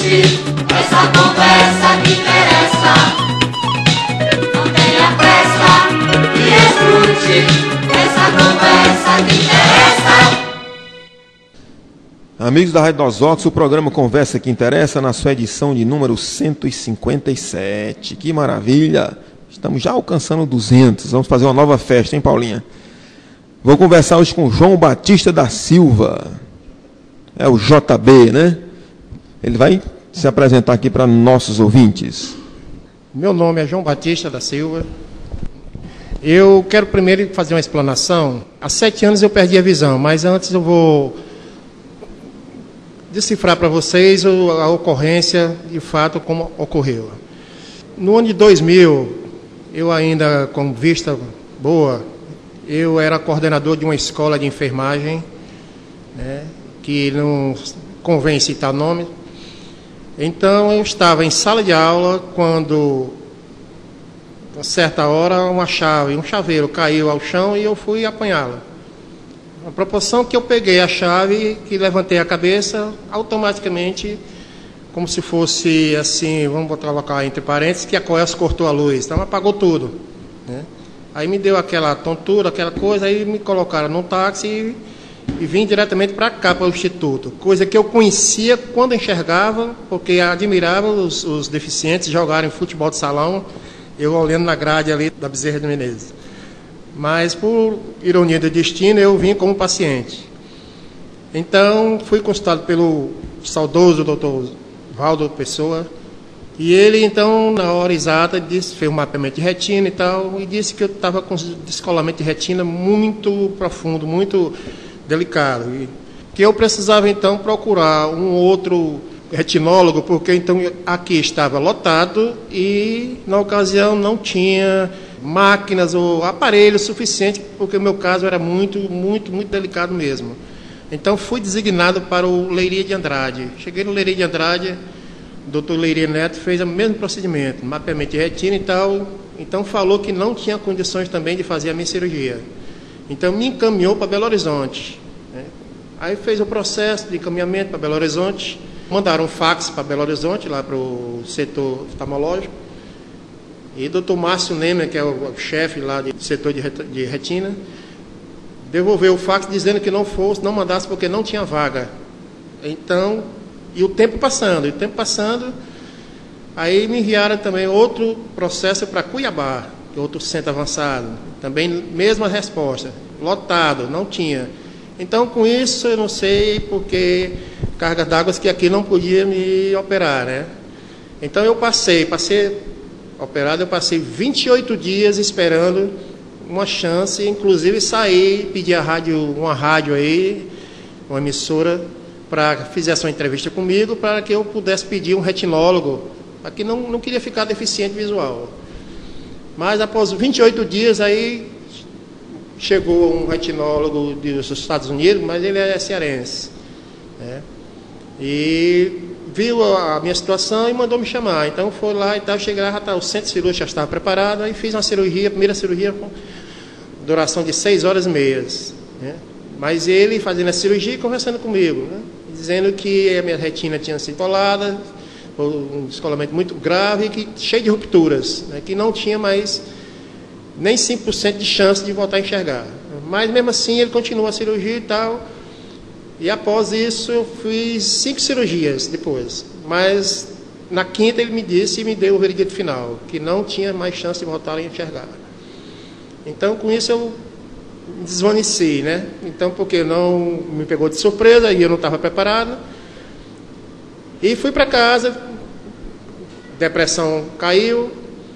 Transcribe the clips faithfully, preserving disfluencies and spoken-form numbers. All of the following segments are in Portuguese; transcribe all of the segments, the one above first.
escute essa conversa que interessa. Não tenha pressa e escute essa conversa que interessa. Amigos da Rádio Nós Vox, o programa Conversa que Interessa na sua edição de número cento e cinquenta e sete. Que maravilha! Estamos já alcançando duzentos. Vamos fazer uma nova festa, hein, Paulinha? Vou conversar hoje com João Batista da Silva. É o J B, né? Ele vai se apresentar aqui para nossos ouvintes. Meu nome é João Batista da Silva. Eu quero primeiro fazer uma explanação. Há sete anos eu perdi a visão, mas antes eu vou decifrar para vocês a ocorrência, de fato, como ocorreu. No ano de dois mil, eu ainda com vista boa, eu era coordenador de uma escola de enfermagem, né, que não convém citar nome. Então, eu estava em sala de aula quando, a certa hora, uma chave, um chaveiro caiu ao chão e eu fui apanhá-la. A proporção que eu peguei a chave, que levantei a cabeça, automaticamente, como se fosse assim, vamos colocar entre parênteses, que a Coelce cortou a luz, então apagou tudo, né? Aí me deu aquela tontura, aquela coisa, aí me colocaram num táxi e, e vim diretamente para cá, para o Instituto, coisa que eu conhecia quando enxergava, porque admirava os, os deficientes jogarem futebol de salão, eu olhando na grade ali da Bezerra de Menezes. Mas, por ironia do destino, eu vim como paciente. Então, fui consultado pelo saudoso doutor Valdo Pessoa, e ele, então, na hora exata, disse, fez um mapeamento de retina e tal, e disse que eu estava com descolamento de retina muito profundo, muito delicado, e que eu precisava, então, procurar um outro retinólogo, porque, então, aqui estava lotado e, na ocasião, não tinha máquinas ou aparelhos suficientes, porque o meu caso era muito, muito, muito delicado mesmo. Então, fui designado para o Leiria de Andrade. Cheguei no Leiria de Andrade, o doutor Leiria Neto fez o mesmo procedimento, mapeamento de retina e tal, então falou que não tinha condições também de fazer a minha cirurgia. Então, me encaminhou para Belo Horizonte, né? Aí fez o processo de encaminhamento para Belo Horizonte, mandaram um fax para Belo Horizonte, lá para o setor oftalmológico, e o doutor Márcio Nemer, que é o chefe lá do setor de retina, devolveu o fax dizendo que não fosse, não mandasse porque não tinha vaga. Então, e o tempo passando, e o tempo passando, aí me enviaram também outro processo para Cuiabá, que é outro centro avançado, também mesma resposta, lotado, não tinha. Então, com isso, eu não sei porque carga d'água que aqui não podia me operar, né? Então, eu passei, passei operado, eu passei vinte e oito dias esperando uma chance, inclusive saí, pedi a rádio, uma rádio aí, uma emissora, para que fizesse uma entrevista comigo, para que eu pudesse pedir um retinólogo, para que não, não queria ficar deficiente visual. Mas após vinte e oito dias, aí chegou um retinólogo dos Estados Unidos, mas ele é cearense, né? E viu a minha situação e mandou me chamar. Então foi lá e tal, cheguei lá, já tá, o centro cirúrgico já estava preparado, aí fiz uma cirurgia, a primeira cirurgia com duração de seis horas e meias, né? Mas ele fazendo a cirurgia e conversando comigo, né? Dizendo que a minha retina tinha sido colada, um descolamento muito grave e que, cheio de rupturas, né? Que não tinha mais nem cinco por cento de chance de voltar a enxergar. Mas mesmo assim ele continuou a cirurgia e tal. E após isso eu fiz cinco cirurgias depois. Mas na quinta ele me disse e me deu o veredito final, que não tinha mais chance de voltar a enxergar. Então com isso eu me desvaneci, né? Então porque não me pegou de surpresa e eu não estava preparado. E fui para casa, depressão caiu,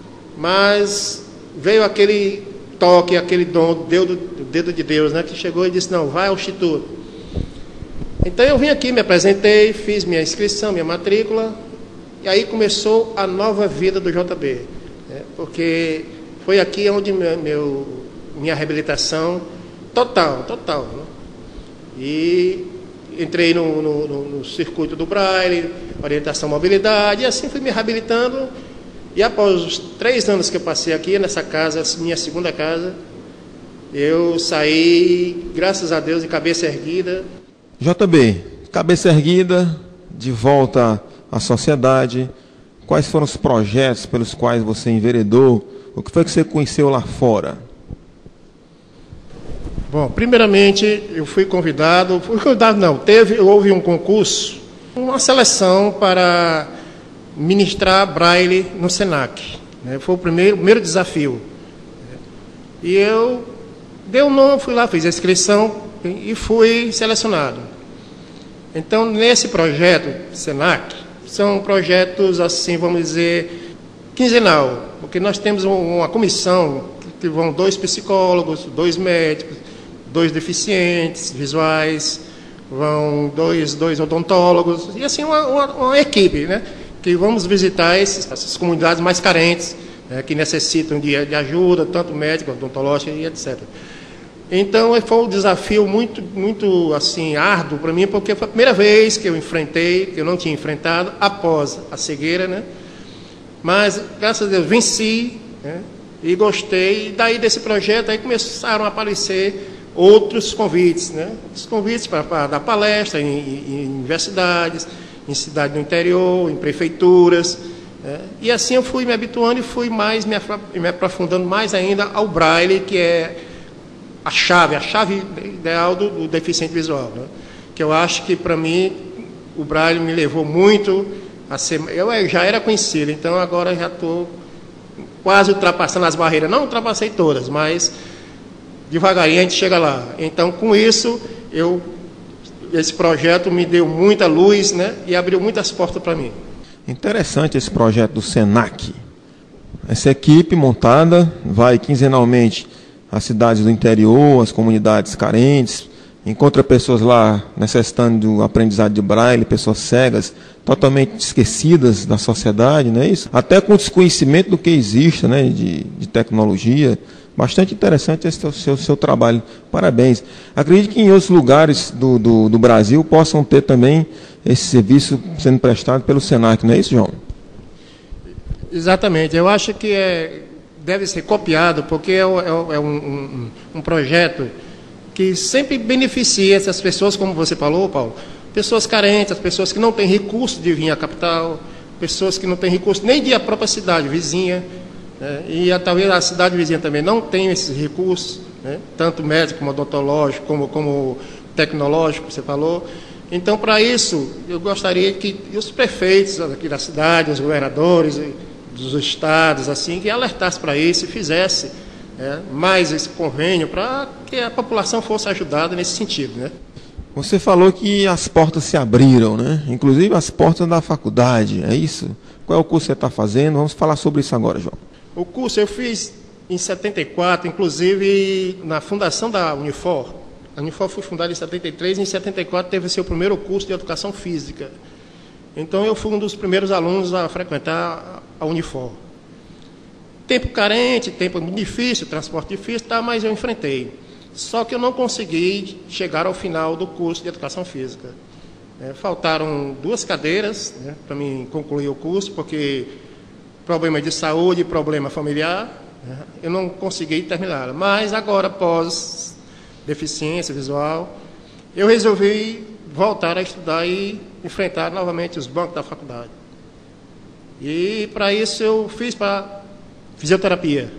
mas veio aquele toque, aquele dom do dedo, do dedo de Deus, né? Que chegou e disse, não, vai ao Instituto. Então eu vim aqui, me apresentei, fiz minha inscrição, minha matrícula, e aí começou a nova vida do J B, né? Porque foi aqui onde meu, meu, minha reabilitação total, total, né? E entrei no, no, no circuito do Braille, orientação mobilidade, e assim fui me reabilitando. E após os três anos que eu passei aqui nessa casa, minha segunda casa, eu saí, graças a Deus, de cabeça erguida. J B, cabeça erguida, de volta à sociedade? Quais foram os projetos pelos quais você enveredou? O que foi que você conheceu lá fora? Bom, primeiramente eu fui convidado, fui convidado não, teve, houve um concurso, uma seleção para ministrar Braille no Senac. Né? Foi o primeiro, primeiro desafio. E eu dei o nome, fui lá, fiz a inscrição e fui selecionado. Então, nesse projeto Senac, são projetos, assim, vamos dizer, quinzenal, porque nós temos uma comissão que vão dois psicólogos, dois médicos, dois deficientes visuais, vão dois, dois odontólogos, e assim uma, uma, uma equipe, né, que vamos visitar esses, essas comunidades mais carentes, né, que necessitam de, de ajuda, tanto médica, odontológica e etcétera. Então, foi um desafio muito, muito assim, árduo para mim, porque foi a primeira vez que eu enfrentei, que eu não tinha enfrentado, após a cegueira, né? Mas, graças a Deus, venci, né? E gostei. E daí desse projeto, aí começaram a aparecer outros convites, né? Os convites para, para dar palestra em, em, em universidades, em cidades do interior, em prefeituras, né? E assim eu fui me habituando e fui mais me, me aprofundando mais ainda ao Braille, que é a chave, a chave ideal do, do deficiente visual, né? Que eu acho que, para mim, o Braille me levou muito a ser... Eu já era conhecido, então agora já estou quase ultrapassando as barreiras. Não ultrapassei todas, mas devagarinho a gente chega lá. Então, com isso, eu, esse projeto me deu muita luz, né? E abriu muitas portas para mim. Interessante esse projeto do Senac. Essa equipe montada vai quinzenalmente às cidades do interior, às comunidades carentes, encontra pessoas lá necessitando do aprendizado de Braille, pessoas cegas, totalmente esquecidas da sociedade, não é isso? Até com desconhecimento do que existe, né, de, de tecnologia. Bastante interessante esse seu, seu, seu trabalho. Parabéns. Acredito que em outros lugares do, do, do Brasil possam ter também esse serviço sendo prestado pelo Senac, não é isso, João? Exatamente. Eu acho que é... deve ser copiado, porque é, é, é um, um, um projeto que sempre beneficia essas pessoas, como você falou, Paulo, pessoas carentes, as pessoas que não têm recurso de vir à capital, pessoas que não têm recurso nem de ir à própria cidade vizinha, né? E a, talvez a cidade vizinha também não tenha esses recursos, né? Tanto médico como odontológico, como, como tecnológico, você falou. Então, para isso, eu gostaria que os prefeitos aqui da cidade, os governadores dos estados, assim, que alertasse para isso e fizesse, né, mais esse convênio para que a população fosse ajudada nesse sentido, né? Você falou que as portas se abriram, né? Inclusive as portas da faculdade, é isso? Qual é o curso que você está fazendo? Vamos falar sobre isso agora, João. O curso eu fiz em setenta e quatro, inclusive na fundação da Unifor. A Unifor foi fundada em setenta e três e em setenta e quatro teve seu primeiro curso de educação física. Então eu fui um dos primeiros alunos a frequentar a Unifor. Tempo carente, tempo difícil, transporte difícil, tá, mas eu enfrentei. Só que eu não consegui chegar ao final do curso de educação física. É, faltaram duas cadeiras, né, para mim concluir o curso, porque problema de saúde, problema familiar, né, eu não consegui terminar. Mas agora, após deficiência visual, eu resolvi voltar a estudar e enfrentar novamente os bancos da faculdade. E para isso eu fiz para fisioterapia.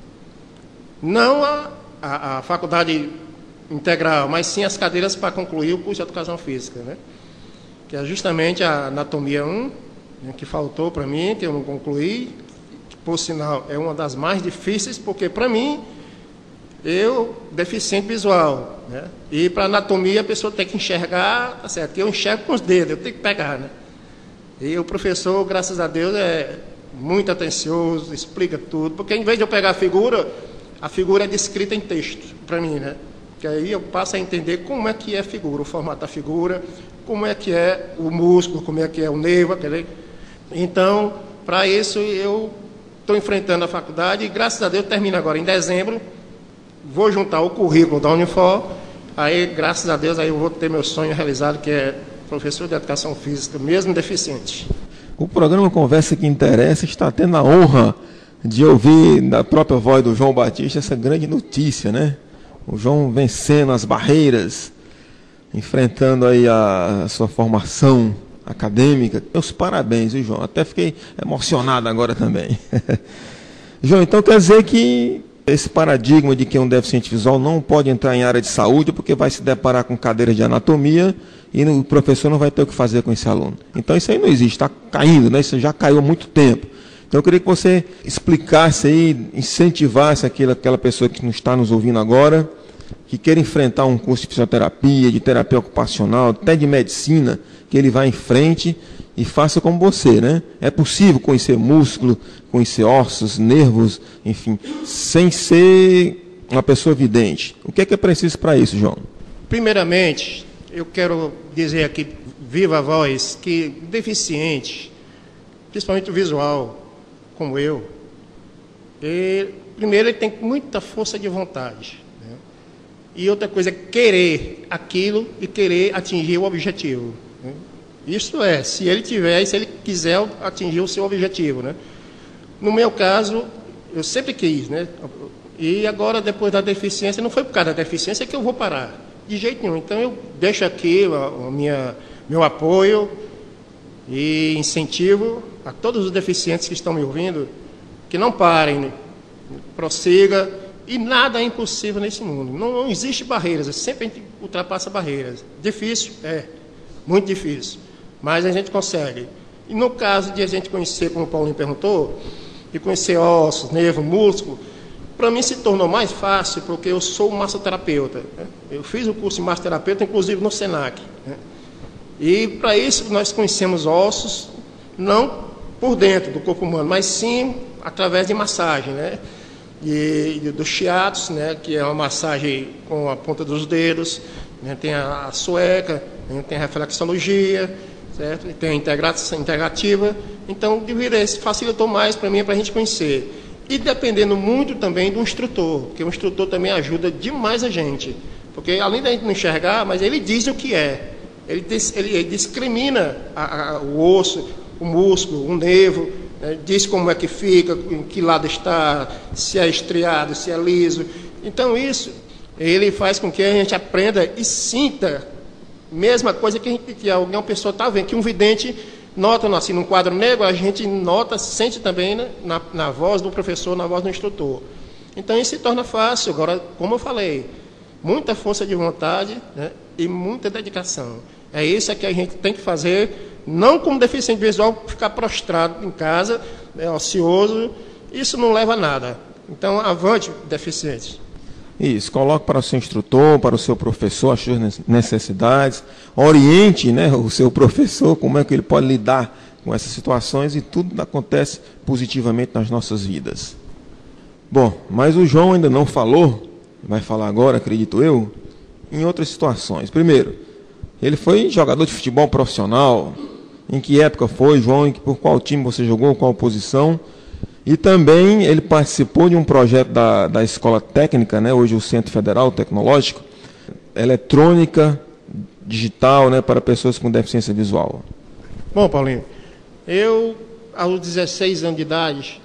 Não a, a, a faculdade integral, mas sim as cadeiras para concluir o curso de educação física, né? Que é justamente a anatomia um, né, que faltou para mim, que eu não concluí, que, por sinal é uma das mais difíceis, porque para mim, eu, deficiente visual, né? E para anatomia a pessoa tem que enxergar, tá certo, que eu enxergo com os dedos, eu tenho que pegar, né? E o professor, graças a Deus, é muito atencioso, explica tudo, porque em vez de eu pegar a figura, a figura é descrita em texto, para mim, né? Que aí eu passo a entender como é que é a figura, o formato da figura, como é que é o músculo, como é que é o nervo, aquele... Então, para isso, eu estou enfrentando a faculdade e, graças a Deus, termino agora em dezembro, vou juntar o currículo da Unifor, aí, graças a Deus, aí eu vou ter meu sonho realizado, que é professor de educação física, mesmo deficiente. O programa Conversa que Interessa está tendo a honra de ouvir da própria voz do João Batista essa grande notícia, né? O João vencendo as barreiras, enfrentando aí a, a sua formação acadêmica. Meus parabéns, viu, João? Até fiquei emocionado agora também. João, então quer dizer que esse paradigma de que um deficiente visual não pode entrar em área de saúde porque vai se deparar com cadeiras de anatomia e o professor não vai ter o que fazer com esse aluno. Então isso aí não existe, está caindo, né? Isso já caiu há muito tempo. Então eu queria que você explicasse aí, incentivasse aquela, aquela pessoa que não está nos ouvindo agora, que queira enfrentar um curso de fisioterapia, de terapia ocupacional, até de medicina, que ele vá em frente e faça como você, né? É possível conhecer músculo, conhecer ossos, nervos, enfim, sem ser uma pessoa vidente. O que é que é preciso para isso, João? Primeiramente, eu quero dizer aqui, viva a voz, que deficiente, principalmente o visual, como eu, ele, primeiro ele tem muita força de vontade, né? E outra coisa é querer aquilo e querer atingir o objetivo, né? Isso é, se ele tiver, se ele quiser atingir o seu objetivo, né? No meu caso, eu sempre quis, né? E agora, depois da deficiência, não foi por causa da deficiência que eu vou parar, de jeito nenhum. Então eu deixo aqui o minha, meu apoio e incentivo a todos os deficientes que estão me ouvindo, que não parem, né? Prossiga, e nada é impossível nesse mundo. Não, não existe barreiras, sempre a gente ultrapassa barreiras. Difícil? É, muito difícil, mas a gente consegue. E no caso de a gente conhecer, como o Paulinho perguntou, de conhecer ossos, nervo, músculo, para mim se tornou mais fácil, porque eu sou massoterapeuta, né? Eu fiz o curso de massoterapeuta, inclusive no SENAC, né? E para isso nós conhecemos ossos, não por dentro do corpo humano, mas sim através de massagem, né? E, e do shiatsu, né? Que é uma massagem com a ponta dos dedos, né? Tem a, a sueca, né? Tem a reflexologia, certo? E tem a integração integrativa. Então, devido a isso, facilitou mais para mim, para a gente conhecer. E dependendo muito também do instrutor, porque o instrutor também ajuda demais a gente. Porque além da gente não enxergar, mas ele diz o que é. Ele, ele, ele discrimina a, a, o osso, o músculo, o nervo, né? Diz como é que fica, em que lado está, se é estriado, se é liso. Então isso, ele faz com que a gente aprenda e sinta a mesma coisa que, a gente, que alguma pessoa está vendo, que um vidente nota assim, num quadro negro, a gente nota, sente também, né? na, na voz do professor, na voz do instrutor. Então isso se torna fácil. Agora, como eu falei, muita força de vontade, né? E muita dedicação. É isso que a gente tem que fazer, não como deficiente visual, ficar prostrado em casa, né, ocioso, isso não leva a nada. Então, avante, deficiente. Isso, coloque para o seu instrutor, para o seu professor as suas necessidades, oriente, né, o seu professor como é que ele pode lidar com essas situações e tudo acontece positivamente nas nossas vidas. Bom, mas o João ainda não falou, vai falar agora, acredito eu, em outras situações. Primeiro, ele foi jogador de futebol profissional. Em que época foi, João? Por qual time você jogou? Qual posição? E também ele participou de um projeto da, da Escola Técnica, né? Hoje o Centro Federal Tecnológico, eletrônica, digital, né? Para pessoas com deficiência visual. Bom, Paulinho, eu, aos dezesseis anos de idade,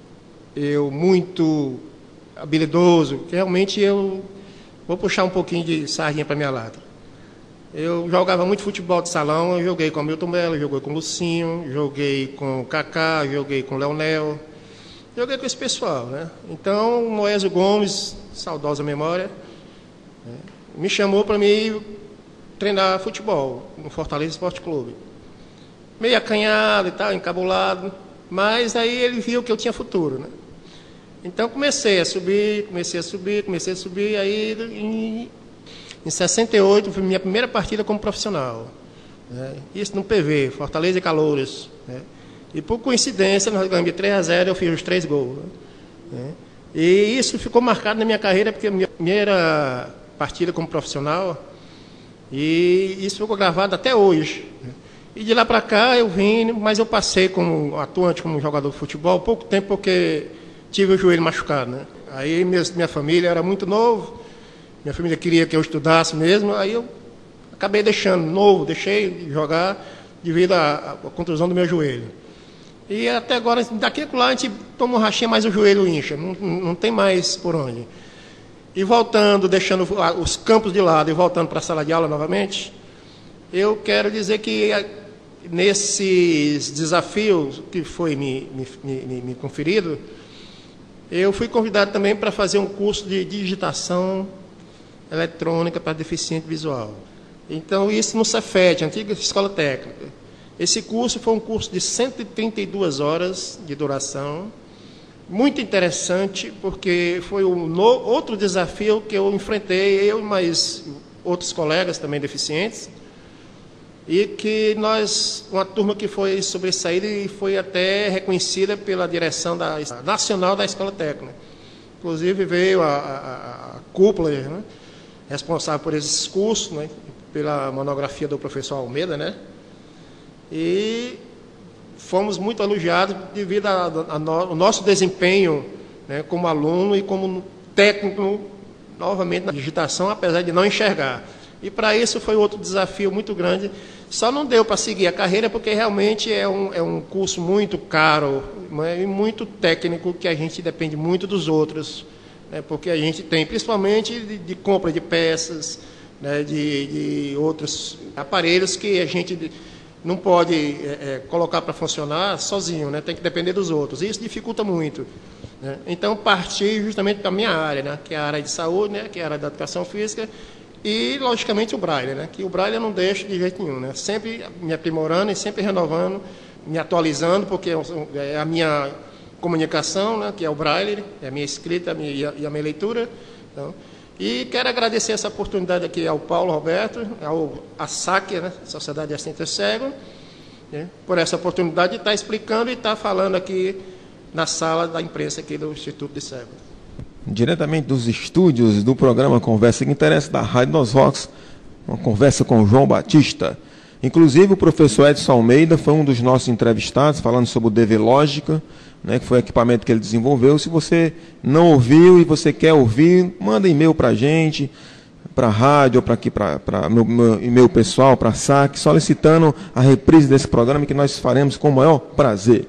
eu muito habilidoso, realmente eu vou puxar um pouquinho de sardinha para minha lata. Eu jogava muito futebol de salão, eu joguei com o Milton Melo, joguei com o Lucinho, joguei com o Kaká, joguei com o Leonel, joguei com esse pessoal, né? Então, o Moésio Gomes, saudosa memória, né, me chamou para mim treinar futebol no Fortaleza Esporte Clube. Meio acanhado e tal, encabulado, mas aí ele viu que eu tinha futuro, né? Então, comecei a subir, comecei a subir, comecei a subir, aí em Em sessenta e oito, foi minha primeira partida como profissional, né? Isso no P V, Fortaleza e Calouros, né? E por coincidência, nós ganhamos de três a zero, eu fiz os três gols, né? E isso ficou marcado na minha carreira, porque a minha primeira partida como profissional, e isso ficou gravado até hoje, né? E de lá para cá eu vim, mas eu passei como atuante, como jogador de futebol, pouco tempo, porque tive o joelho machucado, né? Aí minha, minha família era muito novo, minha família queria que eu estudasse mesmo, aí eu acabei deixando, novo, deixei de jogar devido à, à contusão do meu joelho. E até agora, daqui a lá, a gente toma um rachinha, mas o joelho incha, não, não tem mais por onde. E voltando, deixando os campos de lado e voltando para a sala de aula novamente, eu quero dizer que nesses desafios que foi me, me, me, me conferido, eu fui convidado também para fazer um curso de digitação eletrônica para deficiente visual. Então, isso no Cefet, antiga escola técnica. Esse curso foi um curso de cento e trinta e duas horas de duração, muito interessante, porque foi um no, outro desafio que eu enfrentei, eu e mais outros colegas também deficientes, e que nós, uma turma que foi sobressaída e foi até reconhecida pela direção da, nacional da escola técnica. Inclusive veio a, a, a cúpula, né, responsável por esses cursos, né, pela monografia do professor Almeida, né, e fomos muito elogiados devido ao nosso desempenho, né, como aluno e como técnico, novamente na digitação, apesar de não enxergar. E para isso foi outro desafio muito grande. Só não deu para seguir a carreira porque realmente é um, é um curso muito caro, né, e muito técnico, que a gente depende muito dos outros, né, porque a gente tem principalmente de, de compra de peças, né, de, de outros aparelhos que a gente não pode é, é, colocar para funcionar sozinho, né, tem que depender dos outros. E isso dificulta muito. Né. Então, parti justamente da minha área, né, que é a área de saúde, né, que é a área da educação física, e, logicamente, o Braille, né, que o Braille eu não deixo de jeito nenhum, né, sempre me aprimorando e sempre renovando, me atualizando, porque é a minha comunicação, né, que é o Braille, é a minha escrita a minha, e a minha leitura. Então, e quero agradecer essa oportunidade aqui ao Paulo Roberto, ao A S A C, né, Sociedade de Assistente Cego, né, por essa oportunidade de estar explicando e estar falando aqui na sala da imprensa aqui do Instituto de Cego. Diretamente dos estúdios do programa Conversa que Interessa, da Rádio dos Rocks, uma conversa com o João Batista. Inclusive, o professor Edson Almeida foi um dos nossos entrevistados, falando sobre o D V Lógica, né, que foi o equipamento que ele desenvolveu. Se você não ouviu e você quer ouvir, manda e-mail para a gente, para a rádio, ou para aqui, para meu, meu e-mail pessoal, para a S A C, solicitando a reprise desse programa, que nós faremos com o maior prazer.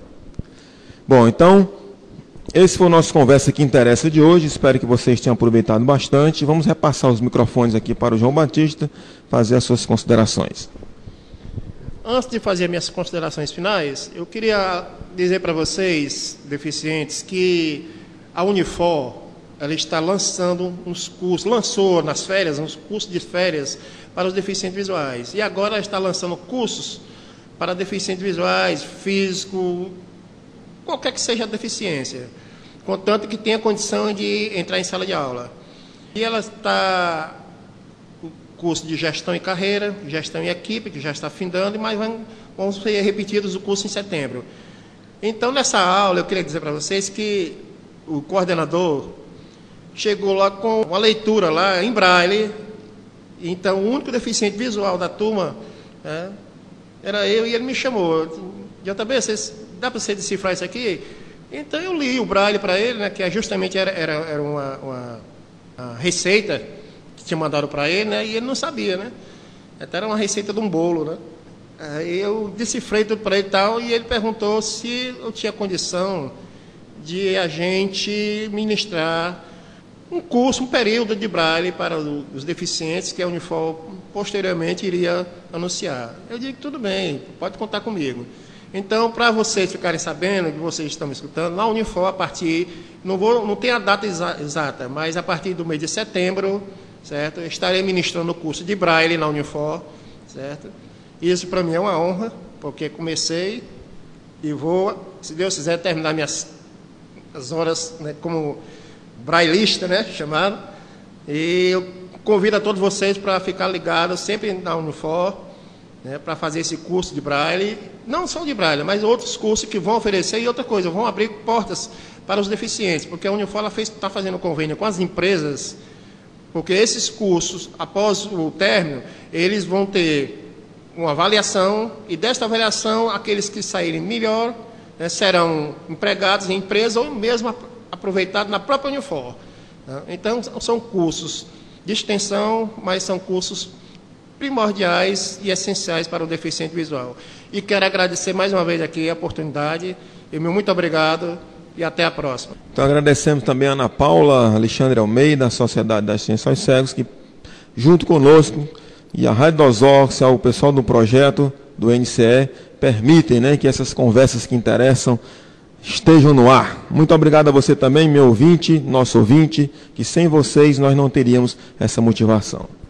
Bom, então, esse foi o nosso Conversa que Interessa de hoje. Espero que vocês tenham aproveitado bastante. Vamos repassar os microfones aqui para o João Batista fazer as suas considerações. Antes de fazer minhas considerações finais, eu queria dizer para vocês, deficientes, que a Unifor ela está lançando uns cursos, lançou nas férias, uns cursos de férias para os deficientes visuais. E agora está lançando cursos para deficientes visuais, físico, qualquer que seja a deficiência, contanto que tenha condição de entrar em sala de aula. E ela está, o curso de gestão e carreira, gestão e equipe, que já está findando, mas vão, vão ser repetidos o curso em setembro. Então, nessa aula, eu queria dizer para vocês que o coordenador chegou lá com uma leitura lá em Braille. Então, o único deficiente visual da turma, é, era eu, e ele me chamou. Já também, vocês, dá para você decifrar isso aqui? Então, eu li o Braille para ele, né, que justamente era, era, era uma, uma, uma receita que tinha mandado para ele, né, e ele não sabia, né? Até era uma receita de um bolo, né? Aí eu decifrei tudo para ele e tal, e ele perguntou se eu tinha condição de a gente ministrar um curso, um período de Braille para os deficientes que a Unifor posteriormente iria anunciar. Eu digo, tudo bem, pode contar comigo. Então, para vocês ficarem sabendo, que vocês estão me escutando, na Unifor, a partir, não, vou, não tem a data exa exata, mas a partir do mês de setembro, certo? Eu estarei ministrando o curso de Braille na Unifor, certo? Isso para mim é uma honra, porque comecei e vou, se Deus quiser, terminar minhas as horas, né, como brailista, né, chamado. E eu convido a todos vocês para ficar ligados sempre na Unifor, né, para fazer esse curso de Braille, não só de Braille, mas outros cursos que vão oferecer e outra coisa, vão abrir portas para os deficientes, porque a Unifor está fazendo convênio com as empresas, porque esses cursos, após o término, eles vão ter uma avaliação, e desta avaliação, aqueles que saírem melhor, né, serão empregados em empresa ou mesmo aproveitados na própria Unifor. Né? Então, são cursos de extensão, mas são cursos primordiais e essenciais para o deficiente visual. E quero agradecer mais uma vez aqui a oportunidade, e meu muito obrigado, e até a próxima. Então, agradecemos também a Ana Paula Alexandre Almeida, da Sociedade das Extensões Cegos, que, junto conosco, e a Rádio dos Rocks, ao pessoal do projeto, do N C E permitem, né, que essas conversas que interessam estejam no ar. Muito obrigado a você também, meu ouvinte, nosso ouvinte, que sem vocês nós não teríamos essa motivação.